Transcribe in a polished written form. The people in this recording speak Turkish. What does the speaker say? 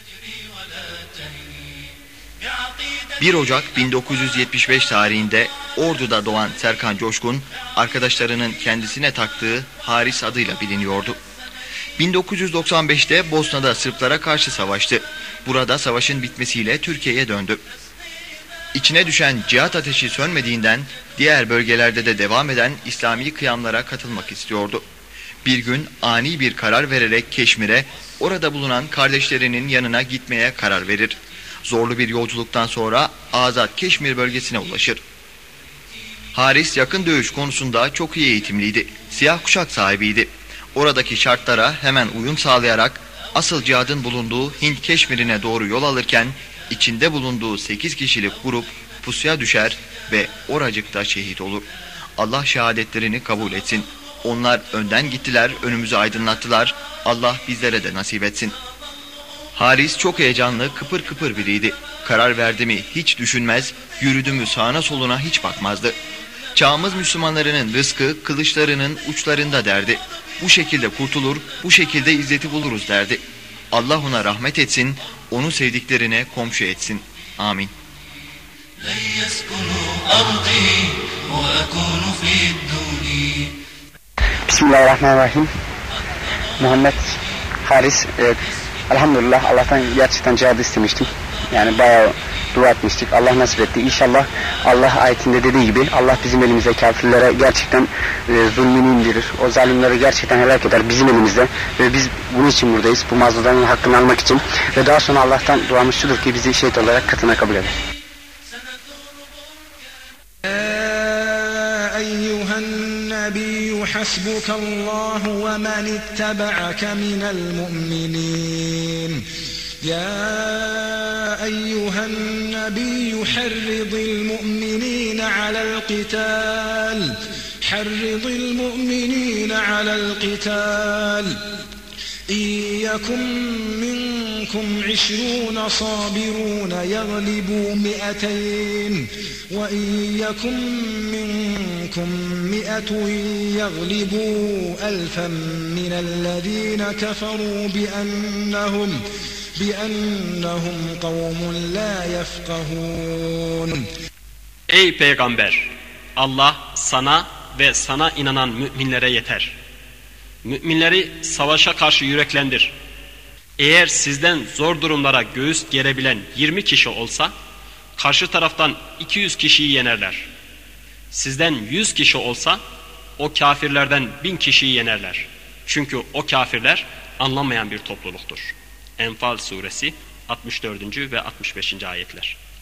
1 Ocak 1975 tarihinde Ordu'da doğan Serkan Coşkun, arkadaşlarının kendisine taktığı Haris adıyla biliniyordu. 1995'te Bosna'da Sırplara karşı savaştı. Burada savaşın bitmesiyle Türkiye'ye döndü. İçine düşen cihat ateşi sönmediğinden diğer bölgelerde de devam eden İslami kıyamlara katılmak istiyordu. Bir gün ani bir karar vererek Keşmir'e, orada bulunan kardeşlerinin yanına gitmeye karar verir. Zorlu bir yolculuktan sonra Azat Keşmir bölgesine ulaşır. Haris yakın dövüş konusunda çok iyi eğitimliydi. Siyah kuşak sahibiydi. Oradaki şartlara hemen uyum sağlayarak asıl cihadın bulunduğu Hint Keşmir'ine doğru yol alırken içinde bulunduğu 8 kişilik grup pusuya düşer ve oracıkta şehit olur. Allah şehadetlerini kabul etsin. Onlar önden gittiler, önümüzü aydınlattılar. Allah bizlere de nasip etsin. Haris çok heyecanlı, kıpır kıpır biriydi. Karar verdi mi hiç düşünmez, yürüdü mü sağına soluna hiç bakmazdı. Çağımız Müslümanlarının rızkı kılıçlarının uçlarında derdi. Bu şekilde kurtulur, bu şekilde izzeti buluruz derdi. Allah ona rahmet etsin, onu sevdiklerine komşu etsin. Amin. Bismillahirrahmanirrahim. Muhammed Haris, elhamdülillah Allah'tan gerçekten cihad istemiştim. Yani bayağı dua etmiştik. Allah nasip etti. İnşallah Allah ayetinde dediği gibi Allah bizim elimize kafirlere gerçekten zulmünü indirir. O zalimleri gerçekten helak eder bizim elimizde. Ve biz bunun için buradayız. Bu mazlumların hakkını almak için. Ve daha sonra Allah'tan duamız şudur ki bizi şehit olarak katına kabul eder. حسبك الله ومن اتبعك من المؤمنين يا أيها النبي حرض المؤمنين على القتال إن يكن منكم 20 صابرون يغلبوا 200 وإن يكن منكم 100 يغلبوا 1000 من الذين كفروا بأنهم قوم لا يفقهون. Ey Peygamber! Allah sana ve sana inanan müminlere yeter. Müminleri savaşa karşı yüreklendir. Eğer sizden zor durumlara göğüs gerebilen 20 kişi olsa, karşı taraftan 200 kişiyi yenerler. Sizden 100 kişi olsa, o kafirlerden 1000 kişiyi yenerler. Çünkü o kafirler anlamayan bir topluluktur. Enfal suresi 64. ve 65. ayetler.